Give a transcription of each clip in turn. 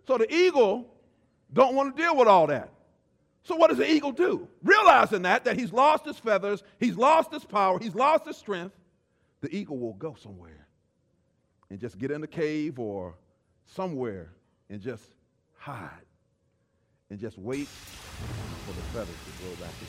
So the eagle don't want to deal with all that. So what does the eagle do? Realizing that he's lost his feathers, he's lost his power, he's lost his strength, the eagle will go somewhere and just get in a cave or somewhere and just hide and just wait for the feathers to grow back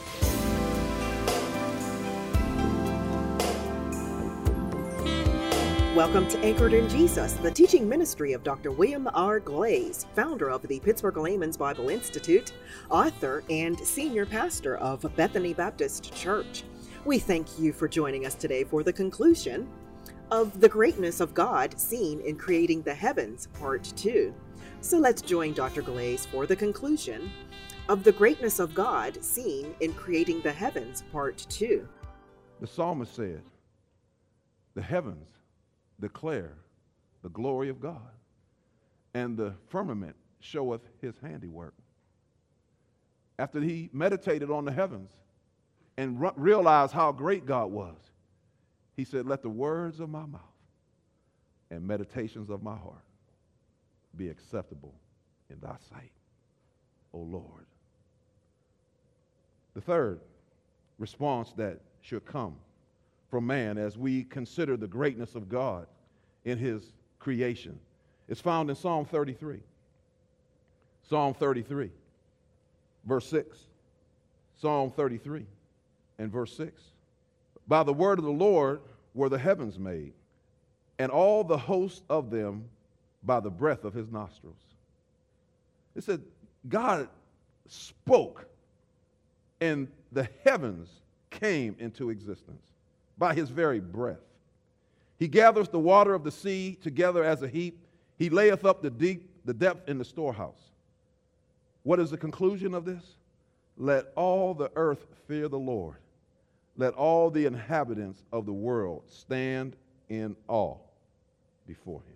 again. Welcome to Anchored in Jesus, the teaching ministry of Dr. William R. Glaze, founder of the Pittsburgh Layman's Bible Institute, author and senior pastor of Bethany Baptist Church. We thank you for joining us today for the conclusion of The Greatness of God Seen in Creating the Heavens, Part 2. So let's join Dr. Glaze for the conclusion of The Greatness of God Seen in Creating the Heavens, Part 2. The psalmist said, the heavens declare the glory of God, and the firmament showeth his handiwork. After he meditated on the heavens and realized how great God was, he said, let the words of my mouth and meditations of my heart be acceptable in thy sight, O Lord. The third response that should come from man as we consider the greatness of God in his creation is found in Psalm 33. Psalm 33, verse 6. Psalm 33 and verse 6. By the word of the Lord were the heavens made, and all the host of them by the breath of his nostrils. It said God spoke, and the heavens came into existence by his very breath. He gathers the water of the sea together as a heap. He layeth up the depth in the storehouse. What is the conclusion of this? Let all the earth fear the Lord. Let all the inhabitants of the world stand in awe before him.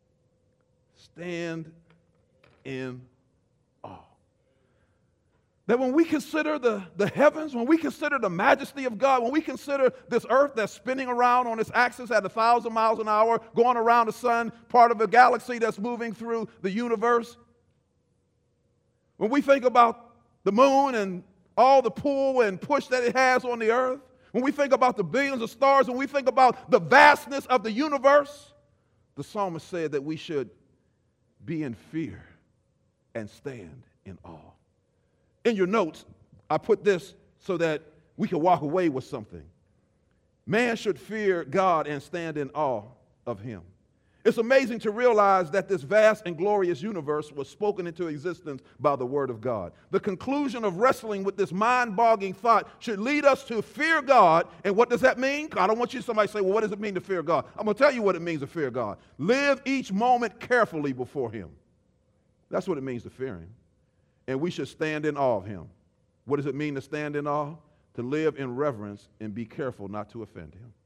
Stand in awe. That when we consider the heavens, when we consider the majesty of God, when we consider this earth that's spinning around on its axis at 1,000 miles an hour, going around the sun, part of a galaxy that's moving through the universe, when we think about the moon and all the pull and push that it has on the earth, when we think about the billions of stars, when we think about the vastness of the universe, the psalmist said that we should be in fear and stand in awe. In your notes, I put this so that we can walk away with something. Man should fear God and stand in awe of him. It's amazing to realize that this vast and glorious universe was spoken into existence by the word of God. The conclusion of wrestling with this mind-boggling thought should lead us to fear God. And what does that mean? I don't want you somebody to say, well, what does it mean to fear God? I'm going to tell you what it means to fear God. Live each moment carefully before him. That's what it means to fear him. And we should stand in awe of him. What does it mean to stand in awe? To live in reverence and be careful not to offend him.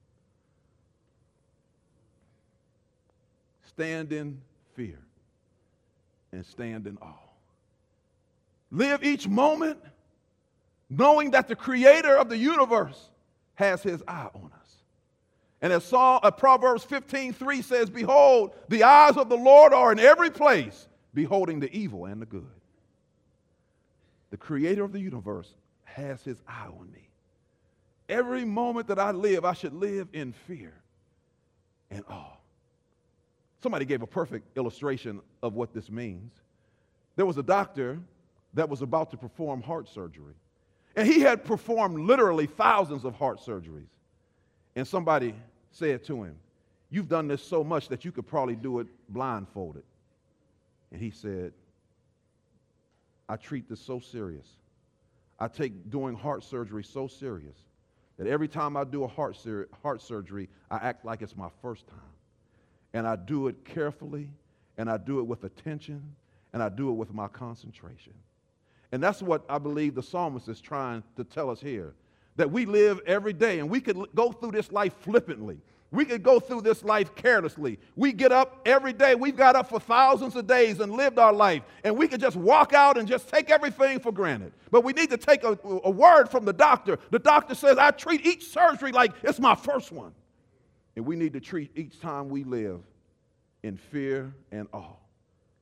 Stand in fear and stand in awe. Live each moment knowing that the creator of the universe has his eye on us. And as Proverbs 15:3 says, behold, the eyes of the Lord are in every place, beholding the evil and the good. The creator of the universe has his eye on me. Every moment that I live, I should live in fear and awe. Somebody gave a perfect illustration of what this means. There was a doctor that was about to perform heart surgery. And he had performed literally thousands of heart surgeries. And somebody said to him, you've done this so much that you could probably do it blindfolded. And he said, I treat this so serious. I take doing heart surgery so serious that every time I do a heart surgery, I act like it's my first time. And I do it carefully, and I do it with attention, and I do it with my concentration. And that's what I believe the psalmist is trying to tell us here, that we live every day, and we could go through this life flippantly. We could go through this life carelessly. We get up every day. We've got up for thousands of days and lived our life, and we could just walk out and just take everything for granted. But we need to take a word from the doctor. The doctor says, I treat each surgery like it's my first one. And we need to treat each time we live in fear and awe.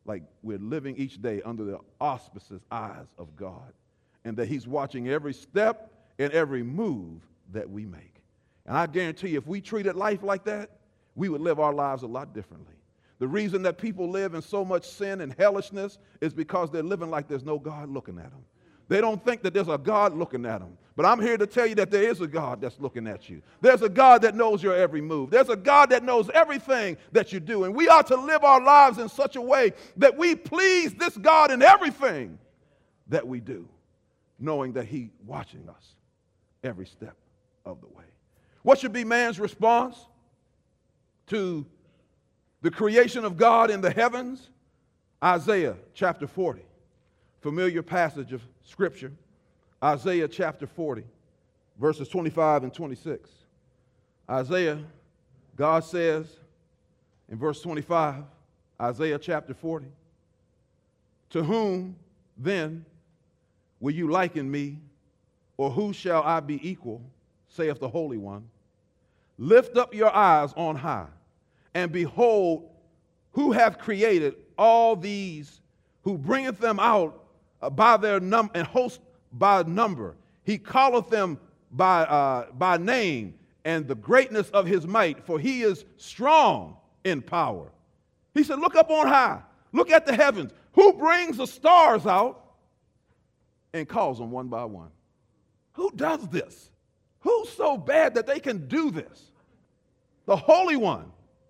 like we're living each day under the auspicious eyes of God, and that he's watching every step and every move that we make. And I guarantee you, if we treated life like that, we would live our lives a lot differently. The reason that people live in so much sin and hellishness is because they're living like there's no God looking at them. They don't think that there's a God looking at them. But I'm here to tell you that there is a God that's looking at you. There's a God that knows your every move. There's a God that knows everything that you do. And we ought to live our lives in such a way that we please this God in everything that we do, knowing that he's watching us every step of the way. What should be man's response to the creation of God in the heavens? Isaiah chapter 40, familiar passage of Scripture. Isaiah chapter 40, verses 25 and 26. Isaiah, God says in verse 25, Isaiah chapter 40, to whom then will you liken me, or who shall I be equal, saith the Holy One? Lift up your eyes on high, and behold, who hath created all these, who bringeth them out by their number, and host by number. He calleth them by name, and the greatness of his might, for he is strong in power. He said, look up on high. Look at the heavens. Who brings the stars out and calls them one by one? Who does this? Who's so bad that they can do this? The Holy One.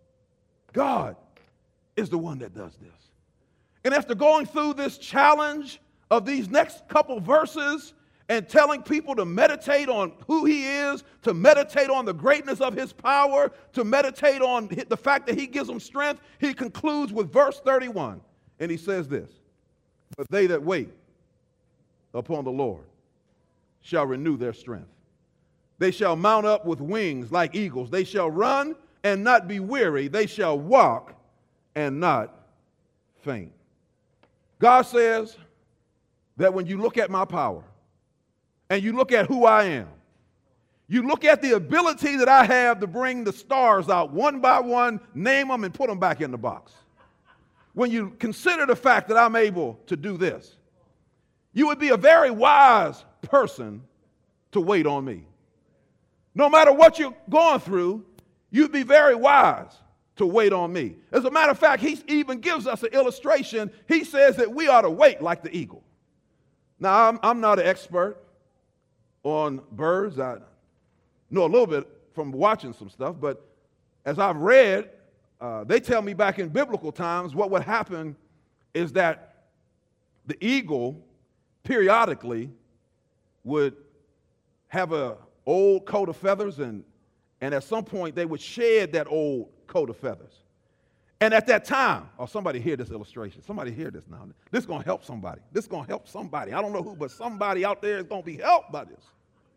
God is the one that does this. And after going through this challenge of these next couple verses and telling people to meditate on who he is, to meditate on the greatness of his power, to meditate on the fact that he gives them strength, he concludes with verse 31. And he says this, but they that wait upon the Lord shall renew their strength. They shall mount up with wings like eagles. They shall run and not be weary. They shall walk and not faint. God says that when you look at my power and you look at who I am, you look at the ability that I have to bring the stars out one by one, name them, and put them back in the box. When you consider the fact that I'm able to do this, you would be a very wise person to wait on me. No matter what you're going through, you'd be very wise to wait on me. As a matter of fact, he even gives us an illustration. He says that we ought to wait like the eagle. Now, I'm not an expert on birds. I know a little bit from watching some stuff, but as I've read, they tell me back in biblical times what would happen is that the eagle periodically would have an old coat of feathers, and at some point they would shed that old coat of feathers. And at that time, somebody hear this illustration. Somebody hear this now. This is going to help somebody. This is going to help somebody. I don't know who, but somebody out there is going to be helped by this.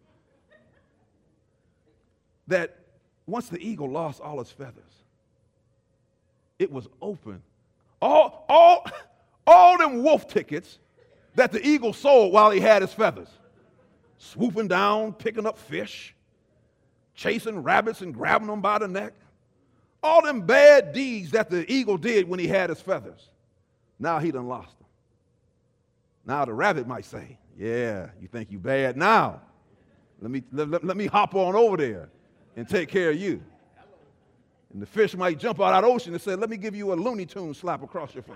That once the eagle lost all its feathers, it was open. All them wolf tickets that the eagle sold while he had his feathers. Swooping down, picking up fish, chasing rabbits and grabbing them by the neck. All them bad deeds that the eagle did when he had his feathers. Now he done lost them. Now the rabbit might say, yeah, you think you bad now. Let me hop on over there and take care of you. And the fish might jump out of the ocean and say, let me give you a Looney Tune slap across your face.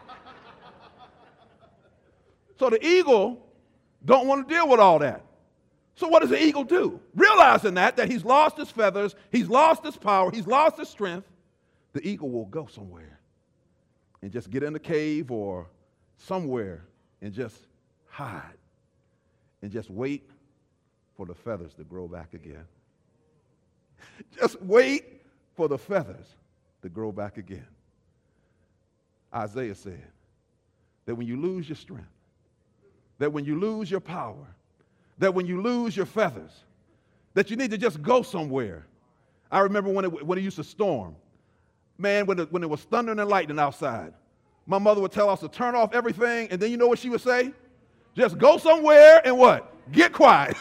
So the eagle don't want to deal with all that. So what does the eagle do? Realizing that he's lost his feathers, he's lost his power, he's lost his strength, the eagle will go somewhere and just get in a cave or somewhere and just hide and just wait for the feathers to grow back again. Just wait for the feathers to grow back again. Isaiah said that when you lose your strength, that when you lose your power, that when you lose your feathers, that you need to just go somewhere. I remember when it used to storm. Man, when it was thundering and lightning outside, my mother would tell us to turn off everything, and then you know what she would say? Just go somewhere and what? Get quiet.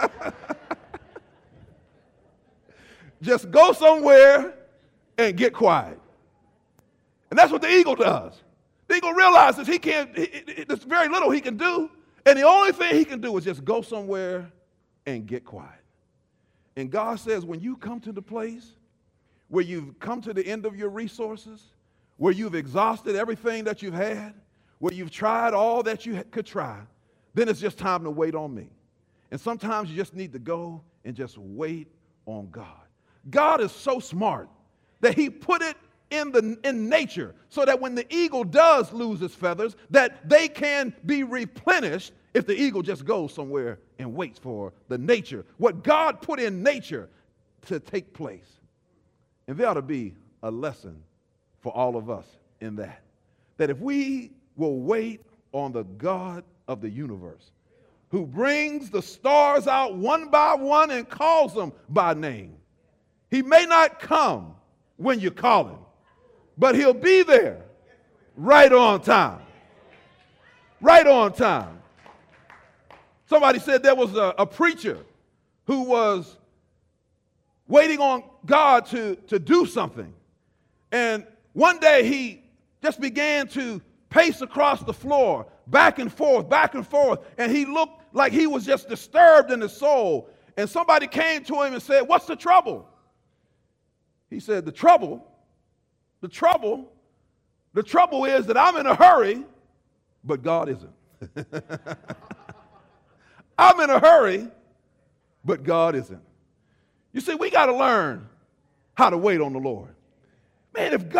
Just go somewhere and get quiet. And that's what the eagle does. The eagle realizes there's very little he can do, and the only thing he can do is just go somewhere and get quiet. And God says, when you come to the place where you've come to the end of your resources, where you've exhausted everything that you've had, where you've tried all that you could try, then it's just time to wait on me. And sometimes you just need to go and just wait on God. God is so smart that he put it in nature so that when the eagle does lose its feathers, that they can be replenished if the eagle just goes somewhere and waits for the nature, what God put in nature to take place. And there ought to be a lesson for all of us in that. That if we will wait on the God of the universe, who brings the stars out one by one and calls them by name, he may not come when you call him, but he'll be there right on time. Right on time. Somebody said there was a preacher who was waiting on God to do something. And one day he just began to pace across the floor, back and forth, and he looked like he was just disturbed in his soul. And somebody came to him and said, "What's the trouble?" He said, the trouble is that I'm in a hurry, but God isn't. I'm in a hurry, but God isn't. You see, we got to learn how to wait on the Lord. Man, if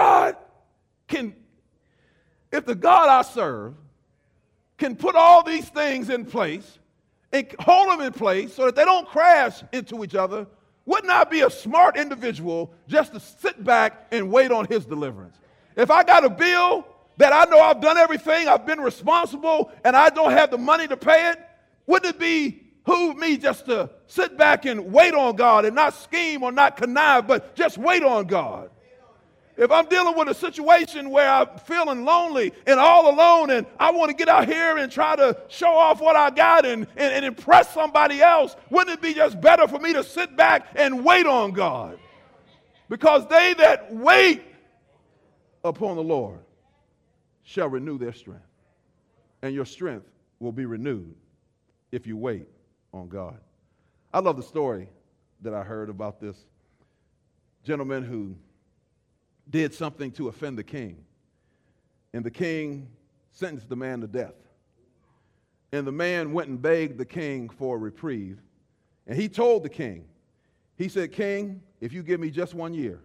the God I serve can put all these things in place and hold them in place so that they don't crash into each other, wouldn't I be a smart individual just to sit back and wait on his deliverance? If I got a bill that I know I've done everything, I've been responsible, and I don't have the money to pay it, wouldn't it behoove me just to sit back and wait on God and not scheme or not connive, but just wait on God? If I'm dealing with a situation where I'm feeling lonely and all alone and I want to get out here and try to show off what I got and impress somebody else, wouldn't it be just better for me to sit back and wait on God? Because they that wait upon the Lord shall renew their strength. And your strength will be renewed if you wait on God. I love the story that I heard about this gentleman who did something to offend the king. And the king sentenced the man to death. And the man went and begged the king for a reprieve. And he told the king, he said, "King, if you give me just 1 year,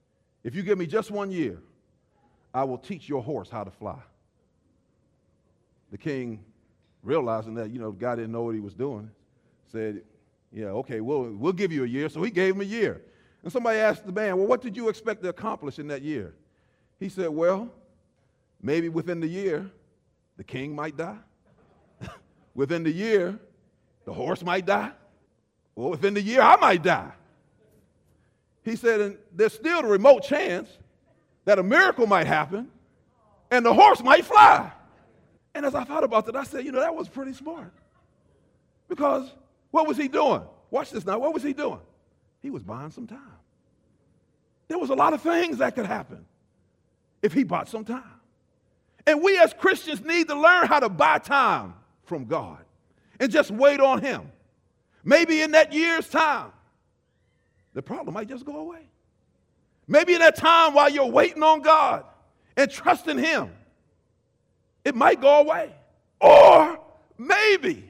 I will teach your horse how to fly." The king, realizing that, the guy didn't know what he was doing, said, "Yeah, okay, we'll give you a year." So he gave him a year. And somebody asked the man, "Well, what did you expect to accomplish in that year?" He said, "Well, maybe within the year, the king might die. Within the year, the horse might die. Or within the year, I might die." He said, "And there's still the remote chance that a miracle might happen and the horse might fly." And as I thought about that, I said, that was pretty smart. Because what was he doing? Watch this now. What was he doing? He was buying some time. There was a lot of things that could happen if he bought some time. And we as Christians need to learn how to buy time from God and just wait on him. Maybe in that year's time, the problem might just go away. Maybe in that time while you're waiting on God and trusting him, it might go away. Or maybe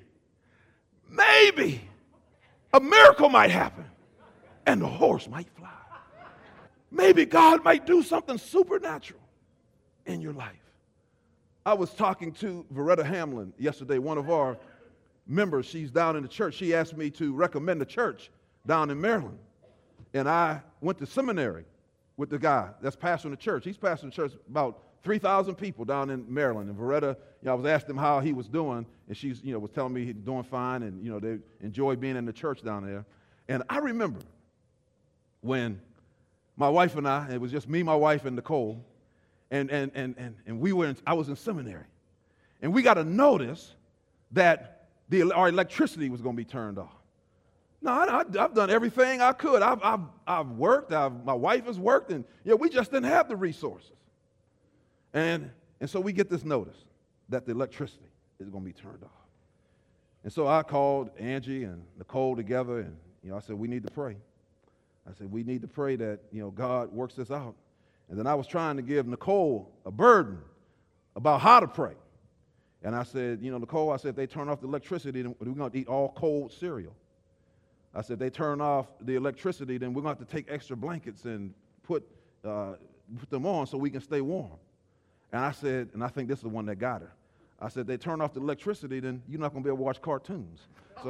a miracle might happen and the horse might fly. Maybe God might do something supernatural in your life. I was talking to Veretta Hamlin yesterday, one of our members. She's down in the church. She asked me to recommend a church down in Maryland. And I went to seminary with the guy that's pastoring the church. He's pastoring the church about 3,000 people down in Maryland. And Veretta, I was asking him how he was doing, and she was telling me he's doing fine, and they enjoy being in the church down there. And I remember when my wife and it was just me, my wife, and Nicole, and I was in seminary, and we got a notice that our electricity was going to be turned off. Now, I've done everything I could. I've worked. My wife has worked, and we just didn't have the resources. And And so we get this notice that the electricity is going to be turned off. And so I called Angie and Nicole together, and I said, we need to pray. I said, we need to pray that, God works this out. And then I was trying to give Nicole a burden about how to pray. And I said, Nicole, I said, if they turn off the electricity, then we're going to eat all cold cereal. I said, they turn off the electricity, then we're going to have to take extra blankets and put them on so we can stay warm. And I said, and I think this is the one that got her. I said, they turn off the electricity, then you're not going to be able to watch cartoons.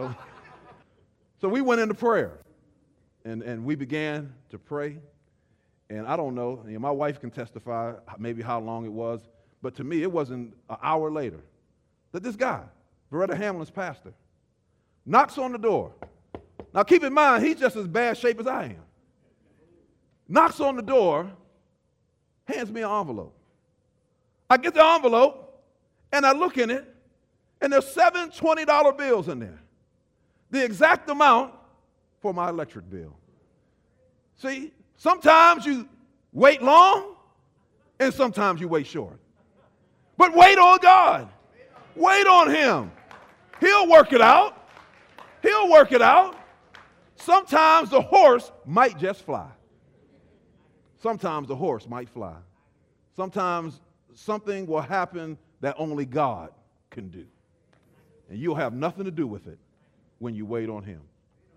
So we went into prayer, and we began to pray. And I don't know, my wife can testify maybe how long it was, but to me, it wasn't an hour later that this guy, Beretta Hamlin's pastor, knocks on the door. Now, keep in mind, he's just as bad shape as I am. Knocks on the door, hands me an envelope. I get the envelope, and I look in it, and there's 7 $20 bills in there. The exact amount for my electric bill. See, sometimes you wait long, and sometimes you wait short. But wait on God. Wait on Him. He'll work it out. He'll work it out. Sometimes the horse might just fly. Sometimes the horse might fly. Sometimes something will happen that only God can do. And you'll have nothing to do with it when you wait on Him.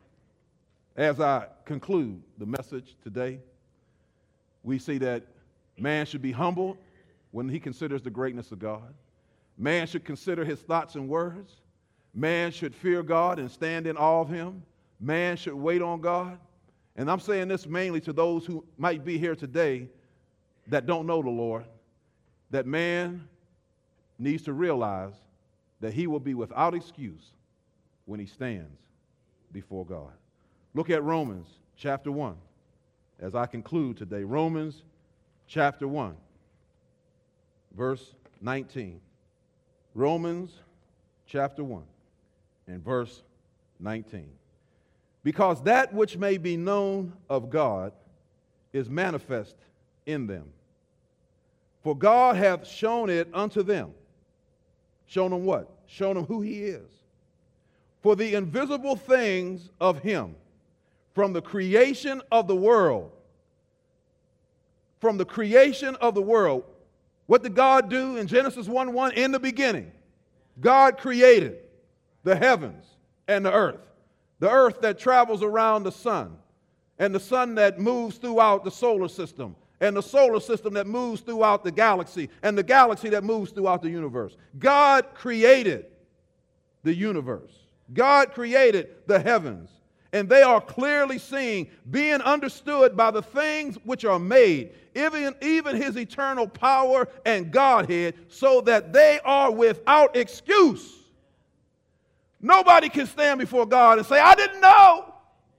As I conclude the message today, we see that man should be humbled when he considers the greatness of God. Man should consider his thoughts and words. Man should fear God and stand in awe of Him. Man should wait on God. And I'm saying this mainly to those who might be here today that don't know the Lord, that man needs to realize that he will be without excuse when he stands before God. Look at Romans chapter 1 as I conclude today. Romans chapter 1, verse 19. Romans chapter 1 and verse 19. Because that which may be known of God is manifest in them. For God hath shown it unto them. Shown them what? Shown them who He is. For the invisible things of Him, from the creation of the world, from the creation of the world, what did God do in Genesis 1:1? In the beginning, God created the heavens and the earth that travels around the sun, and the sun that moves throughout the solar system, and the solar system that moves throughout the galaxy, and the galaxy that moves throughout the universe. God created the universe. God created the heavens, and they are clearly seen, being understood by the things which are made, even His eternal power and Godhead, so that they are without excuse. Nobody can stand before God and say, I didn't know.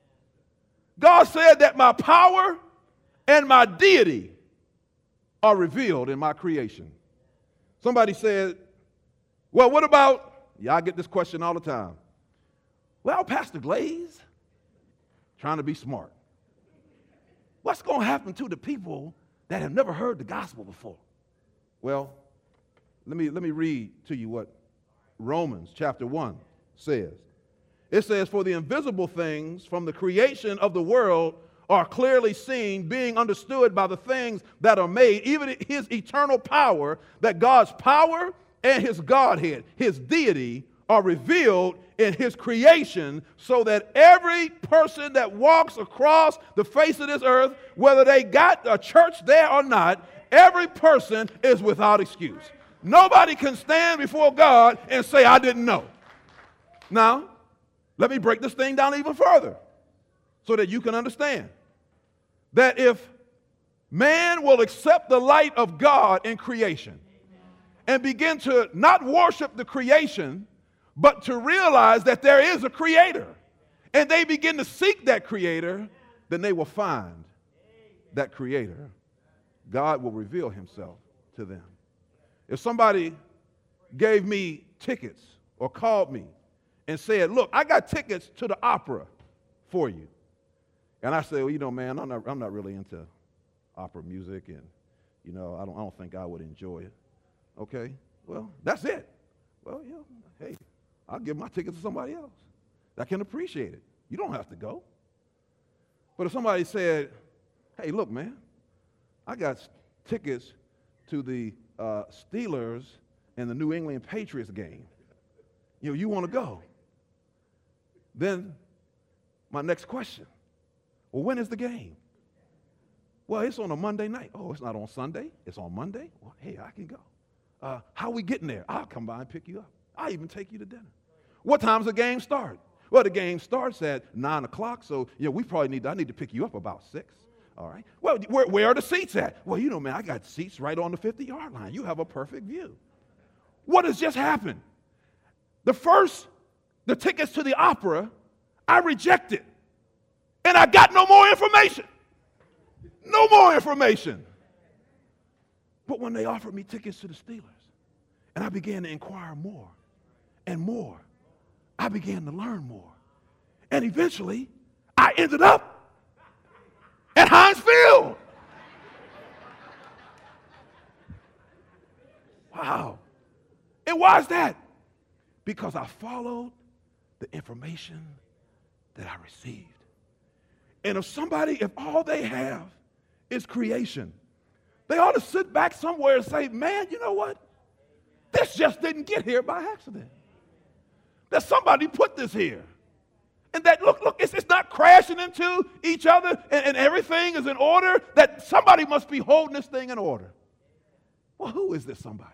God said that my power and my deity are revealed in my creation. Somebody said, well, what about, I get this question all the time. Well, Pastor Glaze, trying to be smart. What's going to happen to the people that have never heard the gospel before? Well, let me read to you what Romans chapter 1 says. It says, for the invisible things from the creation of the world are clearly seen, being understood by the things that are made, even His eternal power, that God's power and His Godhead, His deity, are revealed in His creation, so that every person that walks across the face of this earth, whether they got a church there or not, every person is without excuse. Nobody can stand before God and say, I didn't know. Now, let me break this thing down even further so that you can understand that if man will accept the light of God in creation and begin to not worship the creation, but to realize that there is a creator, and they begin to seek that creator, then they will find that creator. God will reveal Himself to them. If somebody gave me tickets or called me and said, look, I got tickets to the opera for you. And I say, well, man, I'm not really into opera music, and, I don't think I would enjoy it. Okay, well, that's it. Well, hey, I'll give my ticket to somebody else that can appreciate it. You don't have to go. But if somebody said, hey, look, man, I got tickets to the Steelers and the New England Patriots game. You want to go? Then my next question, well, when is the game? Well, it's on a Monday night. Oh, it's not on Sunday. It's on Monday. Well, hey, I can go. How are we getting there? I'll come by and pick you up. I'll even take you to dinner. What time does the game start? Well, the game starts at 9 o'clock, so I need to pick you up about 6. All right. Well, where are the seats at? Well, man, I got seats right on the 50-yard line. You have a perfect view. What has just happened? The tickets to the opera, I rejected. And I got no more information. No more information. But when they offered me tickets to the Steelers, and I began to inquire more and more, I began to learn more. And eventually, I ended up at Heinz Field. Wow. And why is that? Because I followed the information that I received. And if all they have is creation, they ought to sit back somewhere and say, man, you know what? This just didn't get here by accident. That somebody put this here. And that, look, it's not crashing into each other and everything is in order. That somebody must be holding this thing in order. Well, who is this somebody?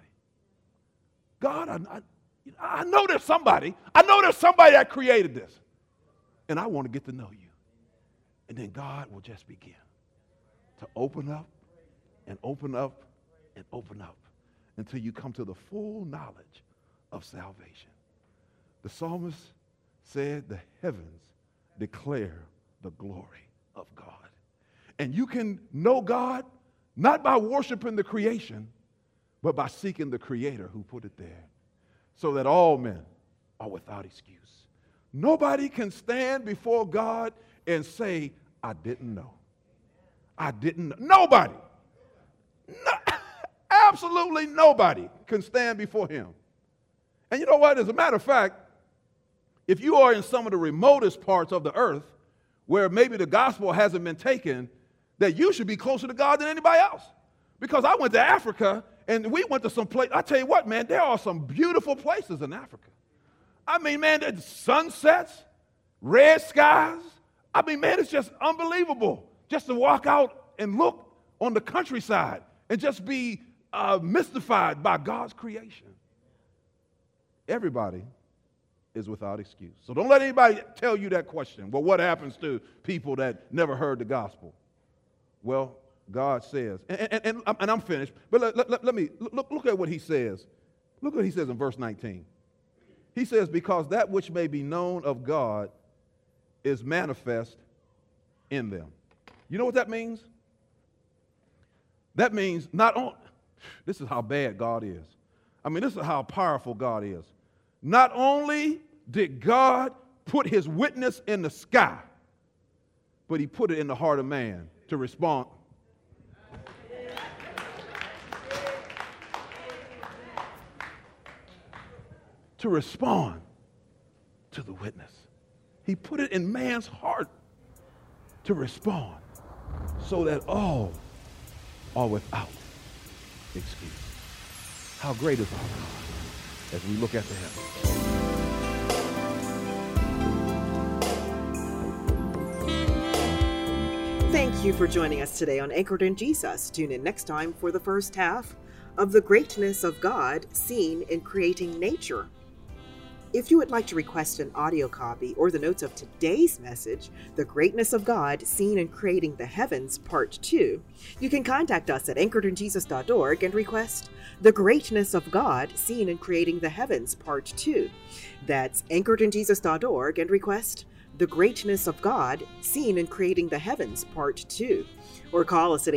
God, I know there's somebody. I know there's somebody that created this. And I want to get to know you. And then God will just begin to open up and open up and open up until you come to the full knowledge of salvation. The psalmist said the heavens declare the glory of God. And you can know God not by worshiping the creation, but by seeking the Creator who put it there, so that all men are without excuse. Nobody can stand before God and say, I didn't know. I didn't know. Nobody. No, absolutely nobody can stand before him. And you know what? As a matter of fact, if you are in some of the remotest parts of the earth where maybe the gospel hasn't been taken, that you should be closer to God than anybody else. Because I went to Africa and we went to some place. I tell you what, man, there are some beautiful places in Africa. I mean, man, there's sunsets, red skies. I mean, man, it's just unbelievable just to walk out and look on the countryside and just be mystified by God's creation. Everybody is without excuse. So don't let anybody tell you that question. Well, what happens to people that never heard the gospel? Well, God says, and I'm finished, but let me look at what he says. Look what he says in verse 19. He says, because that which may be known of God is manifest in them. You know what that means? That means this is how bad God is. I mean, this is how powerful God is. Not only did God put his witness in the sky, but he put it in the heart of man to respond. To respond to the witness. He put it in man's heart to respond so that all are without excuse. How great is our God as we look at the heavens. Thank you for joining us today on Anchored in Jesus. Tune in next time for the first half of the greatness of God seen in creating nature. If you would like to request an audio copy or the notes of today's message, The Greatness of God Seen in Creating the Heavens, Part 2, you can contact us at anchoredinjesus.org and request The Greatness of God Seen in Creating the Heavens, Part 2. That's anchoredinjesus.org and request The Greatness of God, Seen in Creating the Heavens, Part 2. Or call us at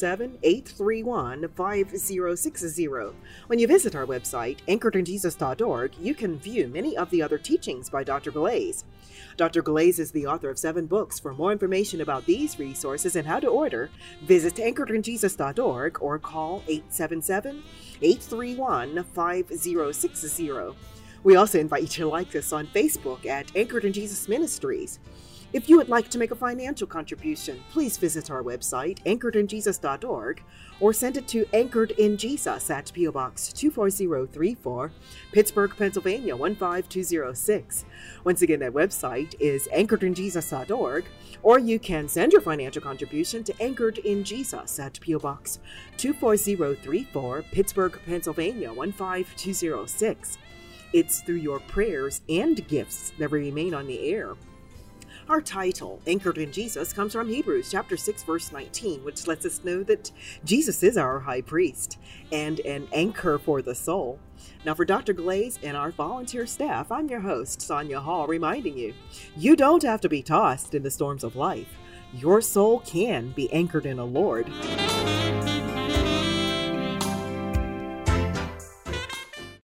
877-831-5060. When you visit our website, anchoredinjesus.org, you can view many of the other teachings by Dr. Glaze. Dr. Glaze is the author of 7 books. For more information about these resources and how to order, visit anchoredinjesus.org or call 877-831-5060. We also invite you to like us on Facebook at Anchored in Jesus Ministries. If you would like to make a financial contribution, please visit our website, anchoredinjesus.org, or send it to Anchored in Jesus at P.O. Box 24034, Pittsburgh, Pennsylvania 15206. Once again, that website is anchoredinjesus.org, or you can send your financial contribution to Anchored in Jesus at P.O. Box 24034, Pittsburgh, Pennsylvania 15206. It's through your prayers and gifts that we remain on the air. Our title, Anchored in Jesus, comes from Hebrews chapter 6, verse 19, which lets us know that Jesus is our high priest and an anchor for the soul. Now, for Dr. Glaze and our volunteer staff, I'm your host, Sonia Hall, reminding you, you don't have to be tossed in the storms of life. Your soul can be anchored in the Lord.